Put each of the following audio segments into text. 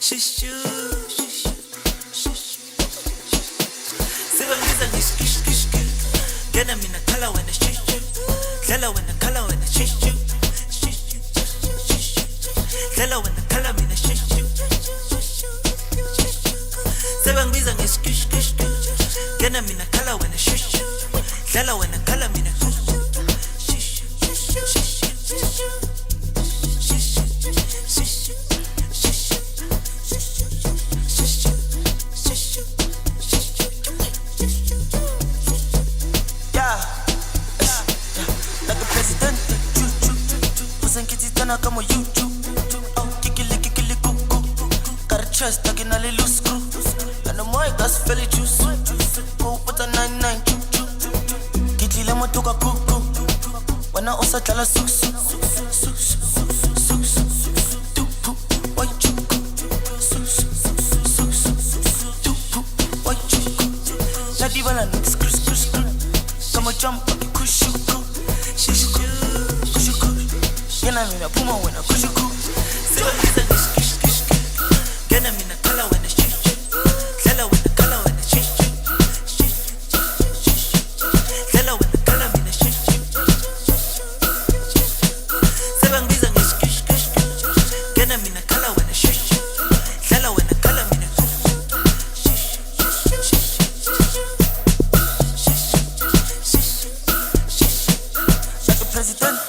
Get them in the color when it's Hello in the color when it's Hello in the color when it's Seven reason is Get them in the color when it's Hello in the color when it's Como YouTube, oh, kikili cuckoo. Got a chest stuck in a little screw. And the mic that's fairly juice. Go put a 99 choo. Kitty lemo toka cuckoo. When I also tell a suk. Tupu, why chuku? Tupu, why chuku? Not even a nigga screw. Come on, jump like a kushuku. Get them in a puma when I push you cool. Get them in the color when it's Hello in the color when it's Hello in the color when it's Seven reason is Get them in the color when it's Hello in the color when it's like a president.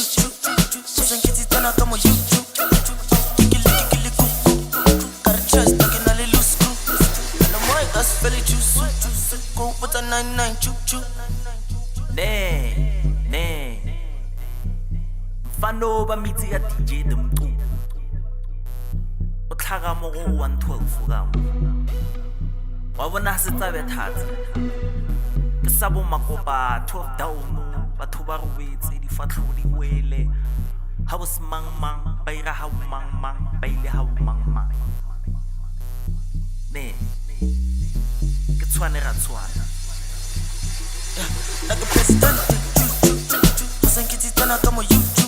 Como YouTube, kikili cuckoo. Got a chest stuck in a little screw. And the mic that's fairly juice. Go put a 99 choo. Ne Mfano ba mitsi ya DJ the mqu o tlhaga mo go 112 ga mo wa bona se tsa bethatsi ke sa bo makopa 12 down batho ba robetse di fatlho di wele ha bo semang ba ira ha mang ba ile ha mang ne ke tshwane ra tshwana like a president. Choo. Wasn't kitty tana como YouTube.